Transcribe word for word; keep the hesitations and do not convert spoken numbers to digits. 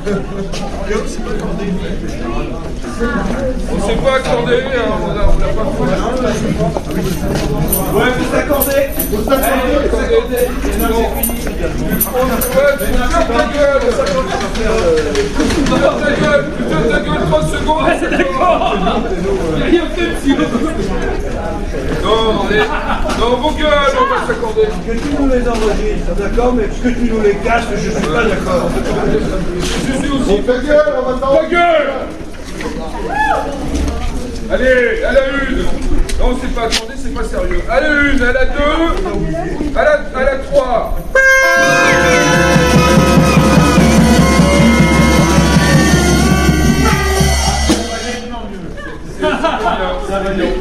On ne s'est pas accordé, hein, on n'a pas fait. Ouais, vous accordez. Vous accordez. Vous accordez. On a fait, tu fermes ta gueule. Tu fermes ta gueule, tu fermes ta gueule trente secondes. Ouais, c'est d'accord. Il n'y a rien fait, monsieur. Non, allez. Non, vos gueules, on va s'accorder. Que tu nous les enregistres, d'accord, mais que tu nous les casses, je suis pas d'accord. Je suis aussi. Ta gueule, on va t'en. Ta gueule. Allez, à la une. Non, c'est pas attendez, c'est pas sérieux. À la une, à la deux, à la, à la trois. Ça va bien.